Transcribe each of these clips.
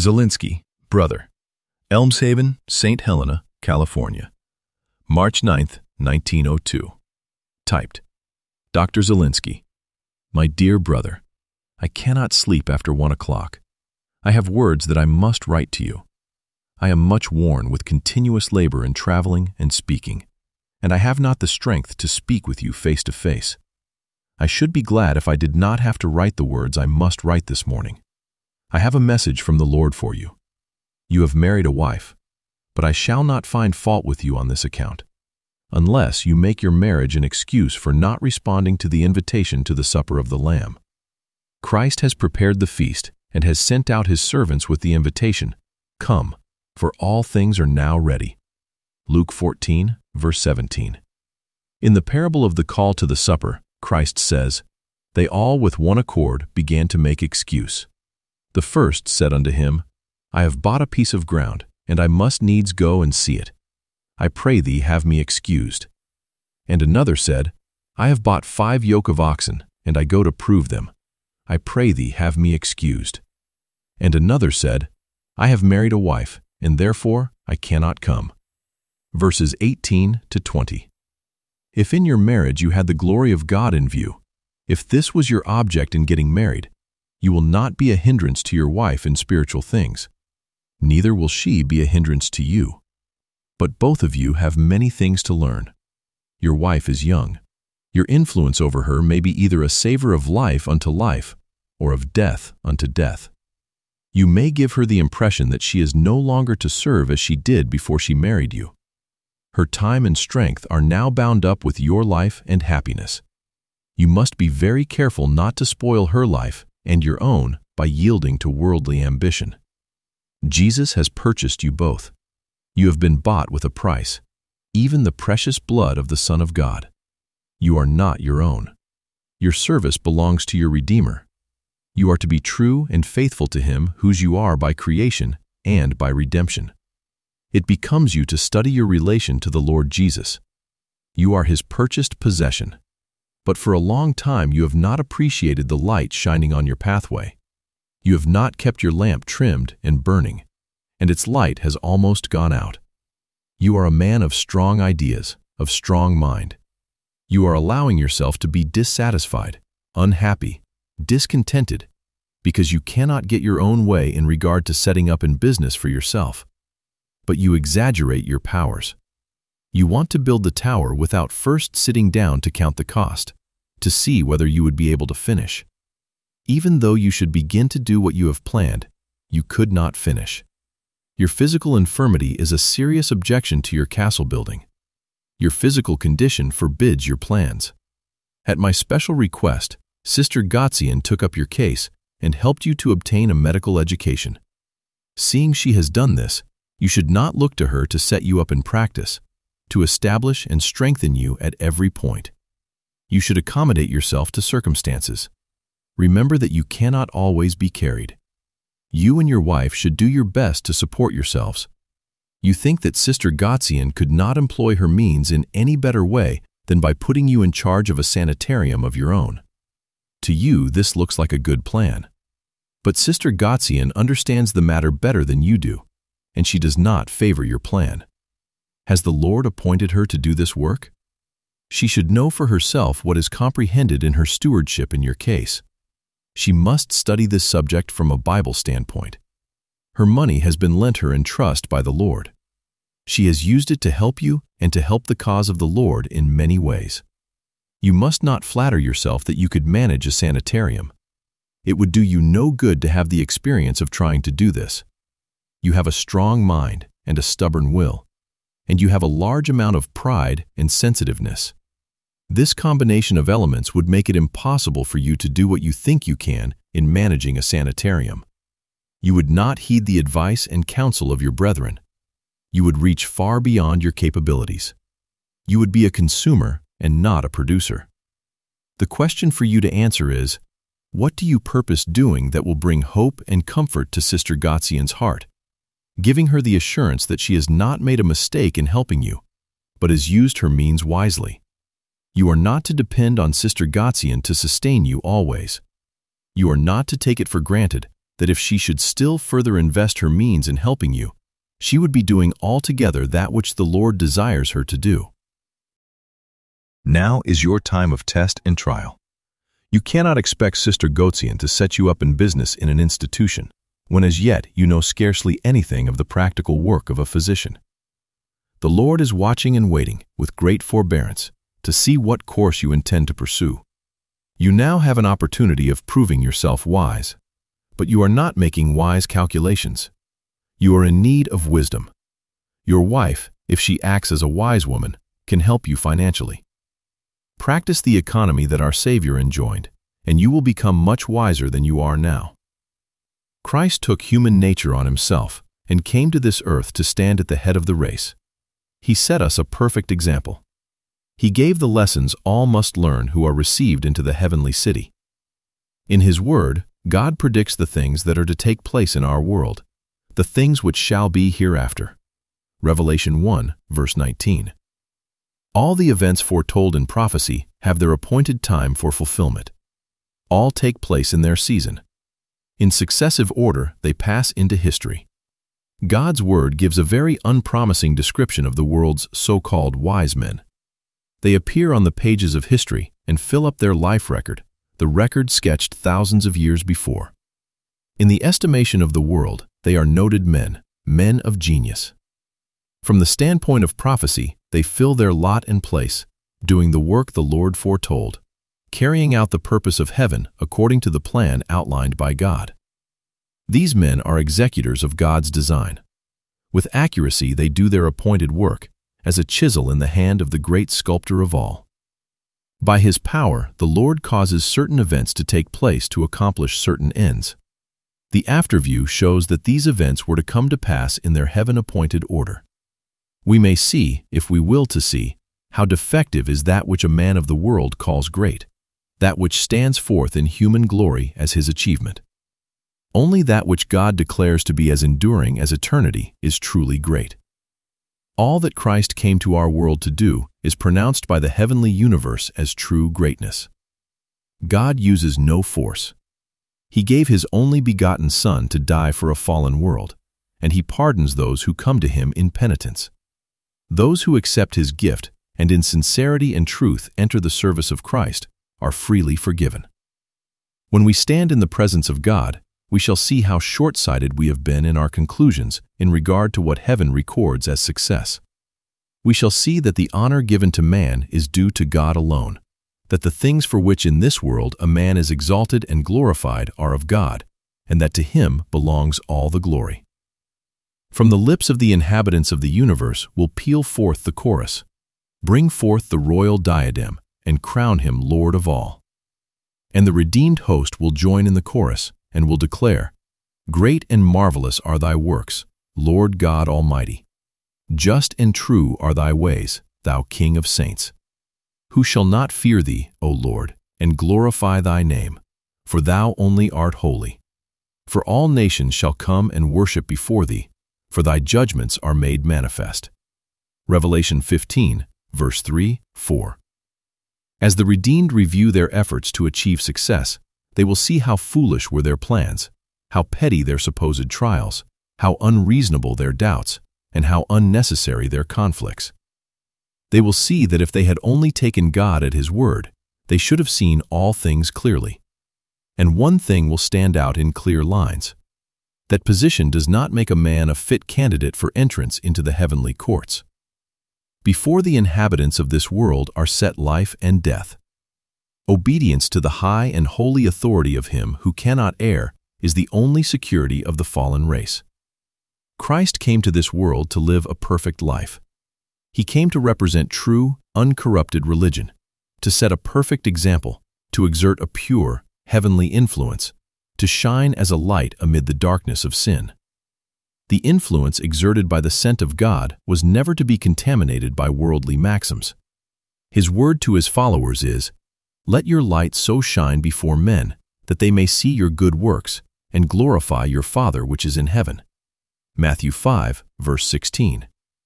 Zelinsky, brother. Elmshaven, St. Helena, California. March 9th, 1902. Typed. Dr. Zelinsky. My dear brother, I cannot sleep after 1 o'clock. I have words that I must write to you. I am much worn with continuous labor in traveling and speaking, and I have not the strength to speak with you face to face. I should be glad if I did not have to write the words I must write this morning. I have a message from the Lord for you. You have married a wife, but I shall not find fault with you on this account, unless you make your marriage an excuse for not responding to the invitation to the supper of the Lamb. Christ has prepared the feast and has sent out his servants with the invitation, "Come, for all things are now ready." Luke 14, verse 17. In the parable of the call to the supper, Christ says, "They all with one accord began to make excuse. The first said unto him, I have bought a piece of ground, and I must needs go and see it. I pray thee have me excused. And another said, I have bought 5 yoke of oxen, and I go to prove them. I pray thee have me excused. And another said, I have married a wife, and therefore I cannot come." Verses 18 to 20. If in your marriage you had the glory of God in view, if this was your object in getting married, you will not be a hindrance to your wife in spiritual things. Neither will she be a hindrance to you. But both of you have many things to learn. Your wife is young. Your influence over her may be either a savor of life unto life or of death unto death. You may give her the impression that she is no longer to serve as she did before she married you. Her time and strength are now bound up with your life and happiness. You must be very careful not to spoil her life and your own by yielding to worldly ambition. Jesus has purchased you both. You have been bought with a price, even the precious blood of the Son of God. You are not your own. Your service belongs to your Redeemer. You are to be true and faithful to him whose you are by creation and by redemption. It becomes you to study your relation to the Lord Jesus. You are his purchased possession. But for a long time you have not appreciated the light shining on your pathway. You have not kept your lamp trimmed and burning, and its light has almost gone out. You are a man of strong ideas, of strong mind. You are allowing yourself to be dissatisfied, unhappy, discontented, because you cannot get your own way in regard to setting up in business for yourself. But you exaggerate your powers. You want to build the tower without first sitting down to count the cost, to see whether you would be able to finish. Even though you should begin to do what you have planned, you could not finish. Your physical infirmity is a serious objection to your castle building. Your physical condition forbids your plans. At my special request, Sister Gotzian took up your case and helped you to obtain a medical education. Seeing she has done this, you should not look to her to set you up in practice, to establish and strengthen you at every point. You should accommodate yourself to circumstances. Remember that you cannot always be carried. You and your wife should do your best to support yourselves. You think that Sister Gotzian could not employ her means in any better way than by putting you in charge of a sanitarium of your own. To you, this looks like a good plan. But Sister Gotzian understands the matter better than you do, and she does not favor your plan. Has the Lord appointed her to do this work? She should know for herself what is comprehended in her stewardship in your case. She must study this subject from a Bible standpoint. Her money has been lent her in trust by the Lord. She has used it to help you and to help the cause of the Lord in many ways. You must not flatter yourself that you could manage a sanitarium. It would do you no good to have the experience of trying to do this. You have a strong mind and a stubborn will, and you have a large amount of pride and sensitiveness. This combination of elements would make it impossible for you to do what you think you can in managing a sanitarium. You would not heed the advice and counsel of your brethren. You would reach far beyond your capabilities. You would be a consumer and not a producer. The question for you to answer is, what do you purpose doing that will bring hope and comfort to Sister Gotzian's heart, giving her the assurance that she has not made a mistake in helping you, but has used her means wisely? You are not to depend on Sister Gotzian to sustain you always. You are not to take it for granted that if she should still further invest her means in helping you, she would be doing altogether that which the Lord desires her to do. Now is your time of test and trial. You cannot expect Sister Goetzian to set you up in business in an institution, when as yet you know scarcely anything of the practical work of a physician. The Lord is watching and waiting with great forbearance to see what course you intend to pursue. You now have an opportunity of proving yourself wise, but you are not making wise calculations. You are in need of wisdom. Your wife, if she acts as a wise woman, can help you financially. Practice the economy that our Savior enjoined, and you will become much wiser than you are now. Christ took human nature on himself and came to this earth to stand at the head of the race. He set us a perfect example. He gave the lessons all must learn who are received into the heavenly city. In His Word, God predicts the things that are to take place in our world, the things which shall be hereafter. Revelation 1, verse 19. All the events foretold in prophecy have their appointed time for fulfillment. All take place in their season. In successive order, they pass into history. God's Word gives a very unpromising description of the world's so-called wise men. They appear on the pages of history and fill up their life record, the record sketched thousands of years before. In the estimation of the world, they are noted men, men of genius. From the standpoint of prophecy, they fill their lot and place, doing the work the Lord foretold, carrying out the purpose of heaven according to the plan outlined by God. These men are executors of God's design. With accuracy they do their appointed work, as a chisel in the hand of the great sculptor of all. By His power, the Lord causes certain events to take place to accomplish certain ends. The afterview shows that these events were to come to pass in their heaven-appointed order. We may see, if we will to see, how defective is that which a man of the world calls great, that which stands forth in human glory as his achievement. Only that which God declares to be as enduring as eternity is truly great. All that Christ came to our world to do is pronounced by the heavenly universe as true greatness. God uses no force. He gave His only begotten Son to die for a fallen world, and He pardons those who come to Him in penitence. Those who accept His gift and in sincerity and truth enter the service of Christ are freely forgiven. When we stand in the presence of God, we shall see how short-sighted we have been in our conclusions in regard to what heaven records as success. We shall see that the honor given to man is due to God alone, that the things for which in this world a man is exalted and glorified are of God, and that to Him belongs all the glory. From the lips of the inhabitants of the universe will peal forth the chorus, "Bring forth the royal diadem, and crown Him Lord of all." And the redeemed host will join in the chorus, and will declare, "Great and marvelous are Thy works, Lord God Almighty. Just and true are Thy ways, Thou King of saints. Who shall not fear Thee, O Lord, and glorify Thy name? For Thou only art holy. For all nations shall come and worship before Thee, for Thy judgments are made manifest." Revelation 15, verse 3, 4. As the redeemed review their efforts to achieve success, they will see how foolish were their plans, how petty their supposed trials, how unreasonable their doubts, and how unnecessary their conflicts. They will see that if they had only taken God at His word, they should have seen all things clearly. And one thing will stand out in clear lines: that position does not make a man a fit candidate for entrance into the heavenly courts. Before the inhabitants of this world are set life and death. Obedience to the high and holy authority of Him who cannot err is the only security of the fallen race. Christ came to this world to live a perfect life. He came to represent true, uncorrupted religion, to set a perfect example, to exert a pure, heavenly influence, to shine as a light amid the darkness of sin. The influence exerted by the scent of God was never to be contaminated by worldly maxims. His word to His followers is, "Let your light so shine before men, that they may see your good works, and glorify your Father which is in heaven." Matthew 5, verse 16.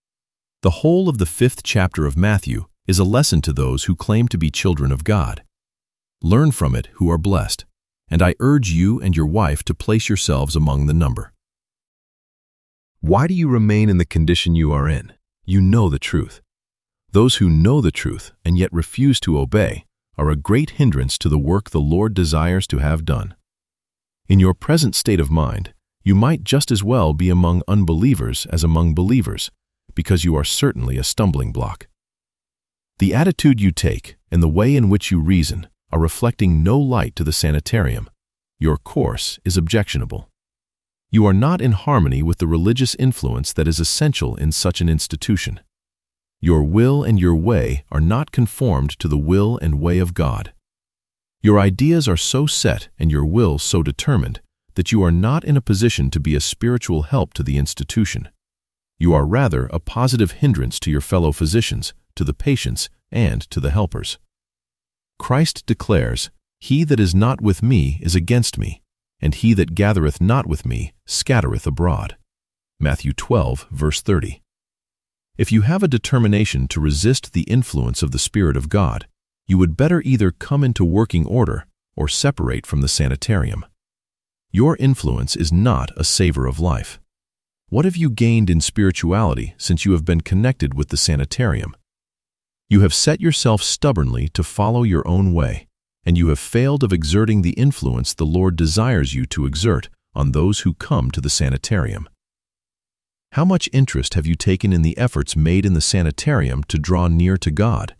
The whole of the 5th chapter of Matthew is a lesson to those who claim to be children of God. Learn from it who are blessed. and I urge you and your wife to place yourselves among the number. Why do you remain in the condition you are in? You know the truth. Those who know the truth and yet refuse to obey are a great hindrance to the work the Lord desires to have done. In your present state of mind, you might just as well be among unbelievers as among believers, because you are certainly a stumbling block. The attitude you take and the way in which you reason are reflecting no light to the sanitarium. Your course is objectionable. You are not in harmony with the religious influence that is essential in such an institution. Your will and your way are not conformed to the will and way of God. Your ideas are so set and your will so determined that you are not in a position to be a spiritual help to the institution. You are rather a positive hindrance to your fellow physicians, to the patients, and to the helpers. Christ declares, "He that is not with me is against me, and he that gathereth not with me scattereth abroad." Matthew 12, verse 30. If you have a determination to resist the influence of the Spirit of God, you would better either come into working order or separate from the sanitarium. Your influence is not a savor of life. What have you gained in spirituality since you have been connected with the sanitarium? You have set yourself stubbornly to follow your own way, and you have failed of exerting the influence the Lord desires you to exert on those who come to the sanitarium. How much interest have you taken in the efforts made in the sanitarium to draw near to God?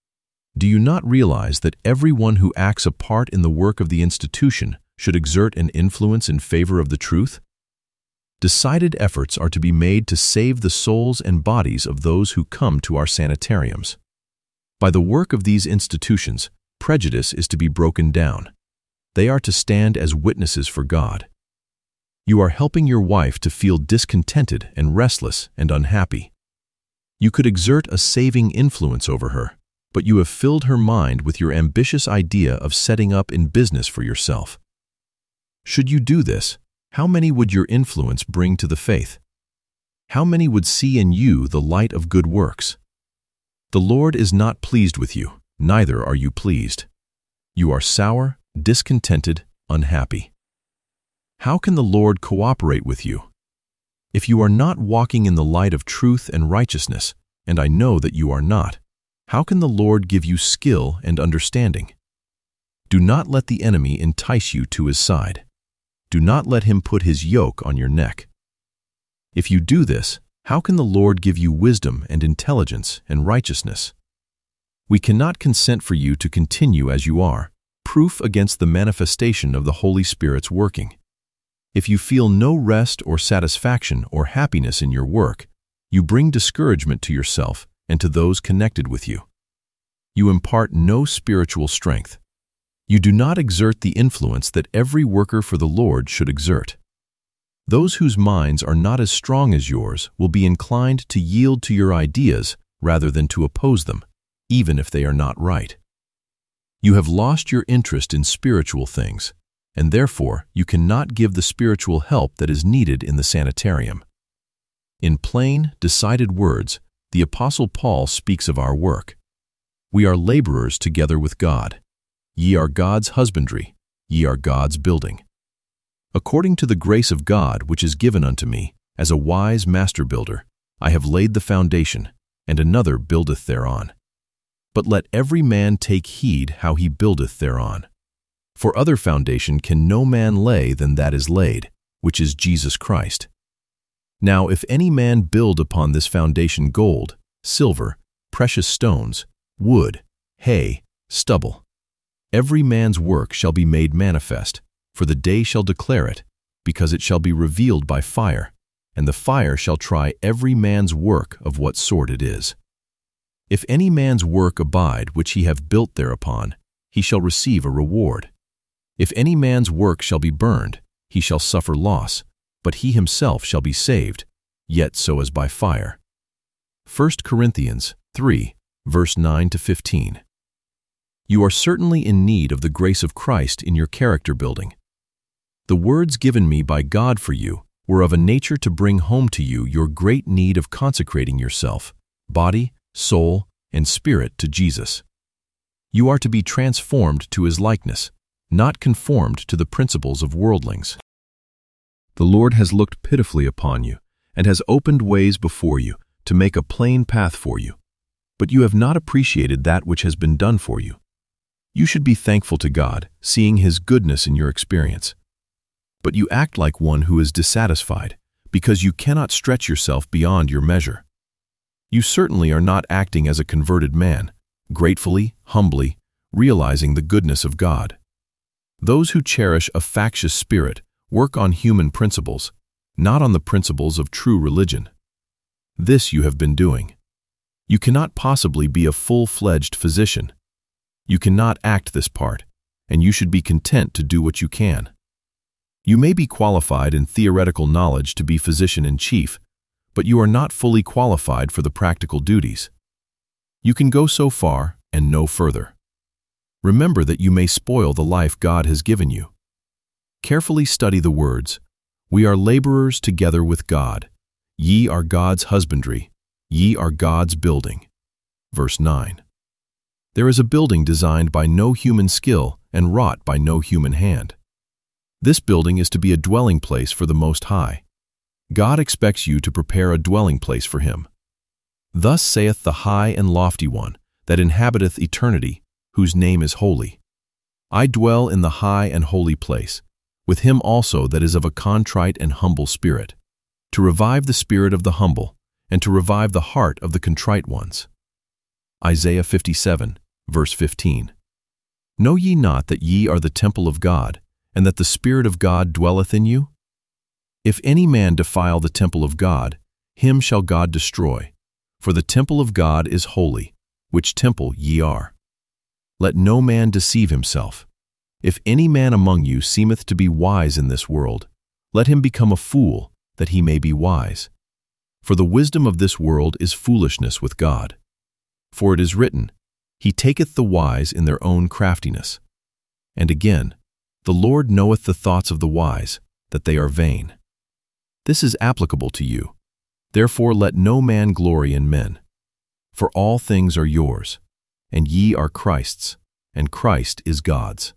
Do you not realize that everyone who acts a part in the work of the institution should exert an influence in favor of the truth? Decided efforts are to be made to save the souls and bodies of those who come to our sanitariums. By the work of these institutions, prejudice is to be broken down. They are to stand as witnesses for God. You are helping your wife to feel discontented and restless and unhappy. You could exert a saving influence over her, but you have filled her mind with your ambitious idea of setting up in business for yourself. Should you do this, how many would your influence bring to the faith? How many would see in you the light of good works? The Lord is not pleased with you, neither are you pleased. You are sour, discontented, unhappy. How can the Lord cooperate with you? If you are not walking in the light of truth and righteousness, and I know that you are not, how can the Lord give you skill and understanding? Do not let the enemy entice you to his side. Do not let him put his yoke on your neck. If you do this, how can the Lord give you wisdom and intelligence and righteousness? We cannot consent for you to continue as you are, proof against the manifestation of the Holy Spirit's working. If you feel no rest or satisfaction or happiness in your work, you bring discouragement to yourself and to those connected with you. You impart no spiritual strength. You do not exert the influence that every worker for the Lord should exert. Those whose minds are not as strong as yours will be inclined to yield to your ideas rather than to oppose them, even if they are not right. You have lost your interest in spiritual things, and therefore you cannot give the spiritual help that is needed in the sanitarium. In plain, decided words, the Apostle Paul speaks of our work. We are laborers together with God. Ye are God's husbandry, ye are God's building. According to the grace of God which is given unto me, as a wise master builder, I have laid the foundation, and another buildeth thereon. But let every man take heed how he buildeth thereon. For other foundation can no man lay than that is laid, which is Jesus Christ. Now if any man build upon this foundation gold, silver, precious stones, wood, hay, stubble, every man's work shall be made manifest, for the day shall declare it, because it shall be revealed by fire, and the fire shall try every man's work of what sort it is. If any man's work abide which he have built thereupon, he shall receive a reward. If any man's work shall be burned, he shall suffer loss, but he himself shall be saved, yet so as by fire. 1 Corinthians 3, verse 9 to 15. You are certainly in need of the grace of Christ in your character building. The words given me by God for you were of a nature to bring home to you your great need of consecrating yourself, body, soul, and spirit to Jesus. You are to be transformed to his likeness, not conformed to the principles of worldlings. The Lord has looked pitifully upon you and has opened ways before you to make a plain path for you, but you have not appreciated that which has been done for you. You should be thankful to God, seeing His goodness in your experience. But you act like one who is dissatisfied because you cannot stretch yourself beyond your measure. You certainly are not acting as a converted man, gratefully, humbly, realizing the goodness of God. Those who cherish a factious spirit work on human principles, not on the principles of true religion. This you have been doing. You cannot possibly be a full-fledged physician. You cannot act this part, and you should be content to do what you can. You may be qualified in theoretical knowledge to be physician-in-chief, but you are not fully qualified for the practical duties. You can go so far and no further. Remember that you may spoil the life God has given you. Carefully study the words, "We are laborers together with God. Ye are God's husbandry. Ye are God's building." Verse 9. There is a building designed by no human skill and wrought by no human hand. This building is to be a dwelling place for the Most High. God expects you to prepare a dwelling place for Him. Thus saith the high and lofty one that inhabiteth eternity, whose name is holy. I dwell in the high and holy place, with him also that is of a contrite and humble spirit, to revive the spirit of the humble, and to revive the heart of the contrite ones. Isaiah 57, verse 15. Know ye not that ye are the temple of God, and that the Spirit of God dwelleth in you? If any man defile the temple of God, him shall God destroy, for the temple of God is holy, which temple ye are. Let no man deceive himself. If any man among you seemeth to be wise in this world, let him become a fool, that he may be wise. For the wisdom of this world is foolishness with God. For it is written, He taketh the wise in their own craftiness. And again, the Lord knoweth the thoughts of the wise, that they are vain. This is applicable to you. Therefore let no man glory in men. For all things are yours, and ye are Christ's, and Christ is God's.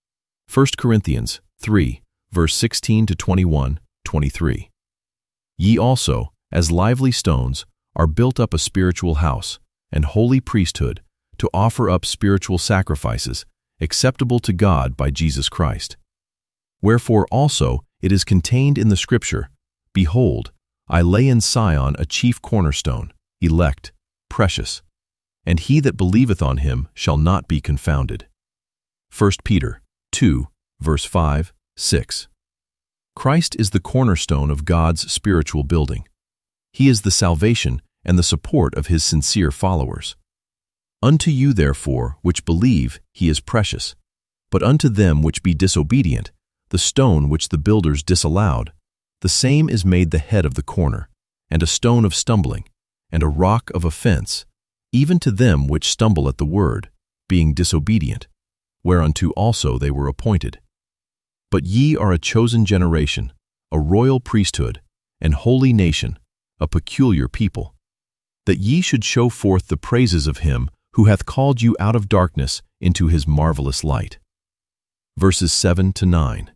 1 Corinthians 3, verse 16 to 21, 23. Ye also, as lively stones, are built up a spiritual house, and holy priesthood, to offer up spiritual sacrifices, acceptable to God by Jesus Christ. Wherefore also it is contained in the Scripture, Behold, I lay in Sion a chief cornerstone, elect, precious, and he that believeth on him shall not be confounded. 1 Peter 2, verse 5, 6. Christ is the cornerstone of God's spiritual building. He is the salvation and the support of His sincere followers. Unto you therefore which believe He is precious, but unto them which be disobedient, the stone which the builders disallowed, the same is made the head of the corner, and a stone of stumbling, and a rock of offense, even to them which stumble at the word, being disobedient, whereunto also they were appointed. But ye are a chosen generation, a royal priesthood, an holy nation, a peculiar people, that ye should show forth the praises of Him who hath called you out of darkness into His marvelous light. Verses 7 to 9.